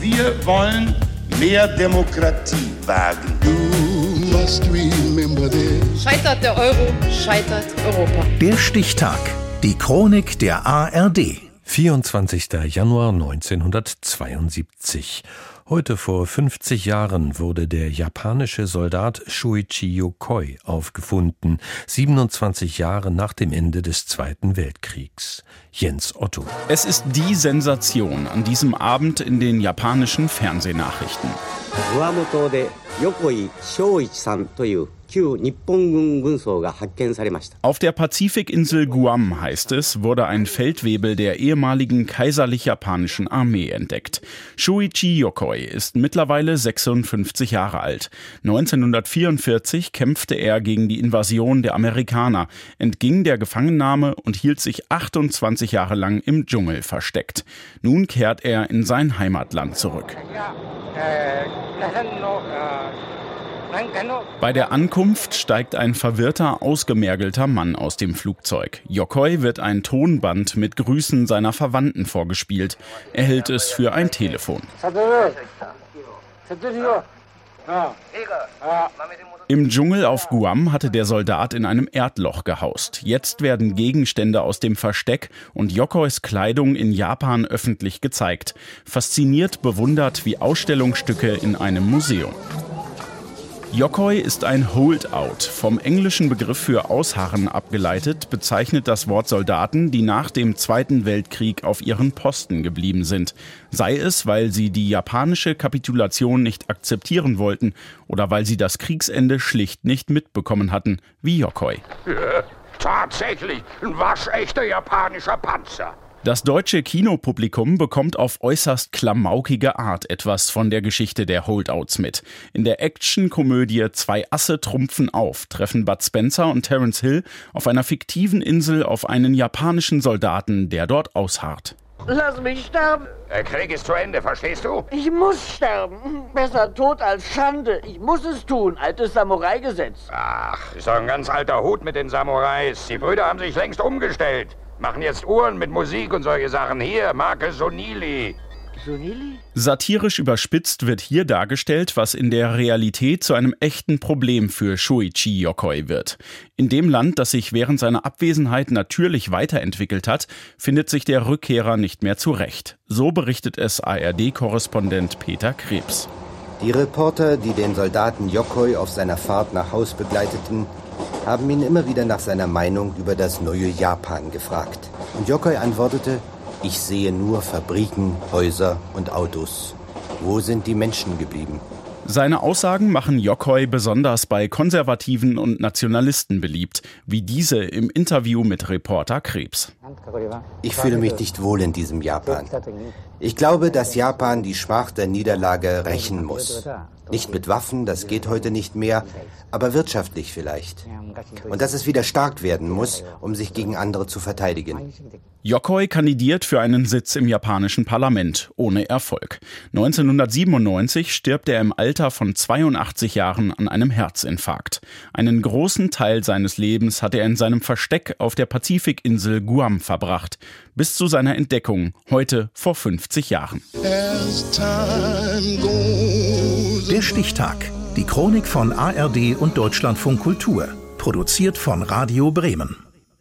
Wir wollen mehr Demokratie wagen. Scheitert der Euro, scheitert Europa. Der Stichtag. Die Chronik der ARD. 24. Januar 1972. Heute vor 50 Jahren wurde der japanische Soldat Shōichi Yokoi aufgefunden, 27 Jahre nach dem Ende des Zweiten Weltkriegs. Jens Otto. Es ist die Sensation an diesem Abend in den japanischen Fernsehnachrichten. Auf der Pazifikinsel Guam, heißt es, wurde ein Feldwebel der ehemaligen kaiserlich-japanischen Armee entdeckt. Shōichi Yokoi ist mittlerweile 56 Jahre alt. 1944 kämpfte er gegen die Invasion der Amerikaner, entging der Gefangennahme und hielt sich 28 Jahre lang im Dschungel versteckt. Nun kehrt er in sein Heimatland zurück. Bei der Ankunft steigt ein verwirrter, ausgemergelter Mann aus dem Flugzeug. Yokoi wird ein Tonband mit Grüßen seiner Verwandten vorgespielt. Er hält es für ein Telefon. Im Dschungel auf Guam hatte der Soldat in einem Erdloch gehaust. Jetzt werden Gegenstände aus dem Versteck und Yokois Kleidung in Japan öffentlich gezeigt. Fasziniert, bewundert wie Ausstellungsstücke in einem Museum. Yokoi ist ein Holdout. Vom englischen Begriff für Ausharren abgeleitet, bezeichnet das Wort Soldaten, die nach dem Zweiten Weltkrieg auf ihren Posten geblieben sind. Sei es, weil sie die japanische Kapitulation nicht akzeptieren wollten oder weil sie das Kriegsende schlicht nicht mitbekommen hatten, wie Yokoi. Tatsächlich, ein waschechter japanischer Panzer. Das deutsche Kinopublikum bekommt auf äußerst klamaukige Art etwas von der Geschichte der Holdouts mit. In der Actionkomödie Zwei Asse trumpfen auf treffen Bud Spencer und Terence Hill auf einer fiktiven Insel auf einen japanischen Soldaten, der dort ausharrt. Lass mich sterben. Der Krieg ist zu Ende, verstehst du? Ich muss sterben. Besser tot als Schande. Ich muss es tun. Altes Samurai-Gesetz. Ach, ist doch ein ganz alter Hut mit den Samurais. Die Brüder haben sich längst umgestellt. Machen jetzt Uhren mit Musik und solche Sachen. Hier, Marke Sonili. Sonili? Satirisch überspitzt wird hier dargestellt, was in der Realität zu einem echten Problem für Shōichi Yokoi wird. In dem Land, das sich während seiner Abwesenheit natürlich weiterentwickelt hat, findet sich der Rückkehrer nicht mehr zurecht. So berichtet es ARD-Korrespondent Peter Krebs. Die Reporter, die den Soldaten Yokoi auf seiner Fahrt nach Haus begleiteten, haben ihn immer wieder nach seiner Meinung über das neue Japan gefragt. Und Yokoi antwortete: Ich sehe nur Fabriken, Häuser und Autos. Wo sind die Menschen geblieben? Seine Aussagen machen Yokoi besonders bei Konservativen und Nationalisten beliebt, wie diese im Interview mit Reporter Krebs. Ich fühle mich nicht wohl in diesem Japan. Ich glaube, dass Japan die Schmach der Niederlage rächen muss. Nicht mit Waffen, das geht heute nicht mehr, aber wirtschaftlich vielleicht. Und dass es wieder stark werden muss, um sich gegen andere zu verteidigen. Yokoi kandidiert für einen Sitz im japanischen Parlament, ohne Erfolg. 1997 stirbt er im Alter von 82 Jahren an einem Herzinfarkt. Einen großen Teil seines Lebens hat er in seinem Versteck auf der Pazifikinsel Guam verbracht, bis zu seiner Entdeckung, heute vor 50 Jahren. Der Stichtag. Die Chronik von ARD und Deutschlandfunk Kultur. Produziert von Radio Bremen.